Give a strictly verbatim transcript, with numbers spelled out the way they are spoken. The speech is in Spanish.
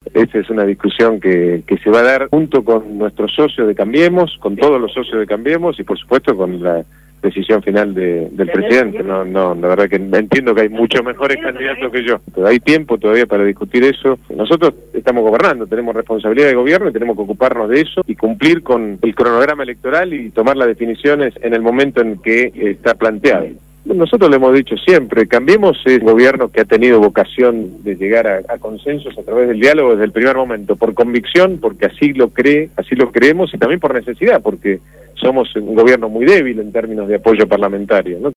esa es una discusión que, que se va a dar junto con nuestros socios de Cambiemos, con todos los socios de Cambiemos y por supuesto con la decisión final de, del presidente. No, no, la verdad que entiendo que hay muchos mejores candidatos que yo, pero hay tiempo todavía para discutir eso. Nosotros estamos gobernando, tenemos responsabilidad de gobierno y tenemos que ocuparnos de eso y cumplir con el cronograma electoral y tomar las definiciones en el momento en que está planteado. Nosotros lo hemos dicho siempre, Cambiemos es un gobierno que ha tenido vocación de llegar a, a consensos a través del diálogo desde el primer momento, por convicción, porque así lo cree, así lo creemos y también por necesidad, porque somos un gobierno muy débil en términos de apoyo parlamentario, ¿no?